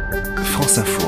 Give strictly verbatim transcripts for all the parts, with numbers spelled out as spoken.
France Info.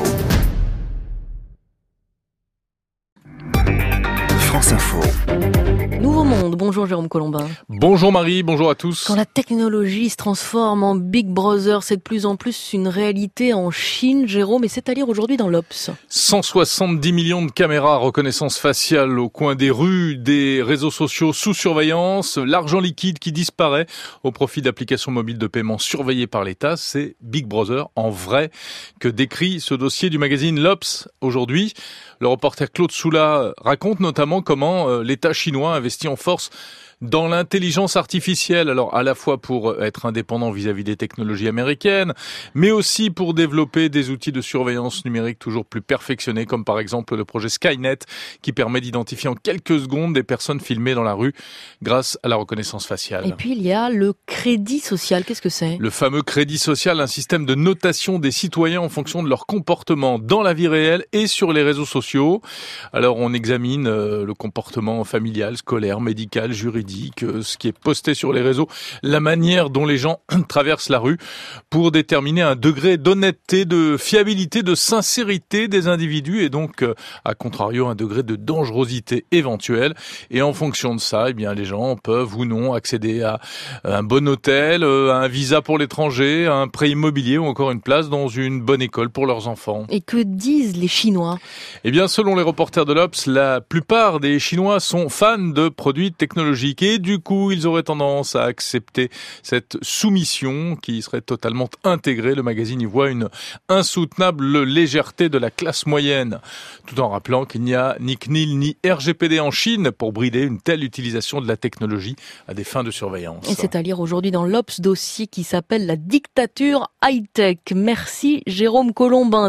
France Info. Nouveau monde, bonjour Jérôme Colombin. Bonjour Marie, bonjour à tous. Quand la technologie se transforme en Big Brother, c'est de plus en plus une réalité en Chine, Jérôme, et c'est à lire aujourd'hui dans l'Obs. cent soixante-dix millions de caméras reconnaissance faciale au coin des rues, des réseaux sociaux sous surveillance, l'argent liquide qui disparaît au profit d'applications mobiles de paiement surveillées par l'État, c'est Big Brother en vrai que décrit ce dossier du magazine l'Obs aujourd'hui. Le reporter Claude Soula raconte notamment comment l'État chinois investit en force dans l'intelligence artificielle, alors à la fois pour être indépendant vis-à-vis des technologies américaines, mais aussi pour développer des outils de surveillance numérique toujours plus perfectionnés, comme par exemple le projet Skynet, qui permet d'identifier en quelques secondes des personnes filmées dans la rue grâce à la reconnaissance faciale. Et puis il y a le crédit social, qu'est-ce que c'est ? Le fameux crédit social, un système de notation des citoyens en fonction de leur comportement dans la vie réelle et sur les réseaux sociaux. Alors on examine euh, le comportement familial, scolaire, médical, juridique, ce qui est posté sur les réseaux, la manière dont les gens traversent la rue pour déterminer un degré d'honnêteté, de fiabilité, de sincérité des individus et donc, à contrario, un degré de dangerosité éventuelle. Et en fonction de ça, eh bien, les gens peuvent ou non accéder à un bon hôtel, à un visa pour l'étranger, à un prêt immobilier ou encore une place dans une bonne école pour leurs enfants. Et que disent les Chinois ? Eh bien, selon les reporters de l'Obs, la plupart des Chinois sont fans de produits technologiques. Et du coup, ils auraient tendance à accepter cette soumission qui serait totalement intégrée. Le magazine y voit une insoutenable légèreté de la classe moyenne, tout en rappelant qu'il n'y a ni C N I L ni R G P D en Chine pour brider une telle utilisation de la technologie à des fins de surveillance. Et c'est à lire aujourd'hui dans l'Obs, dossier qui s'appelle La dictature high-tech. Merci Jérôme Colombin.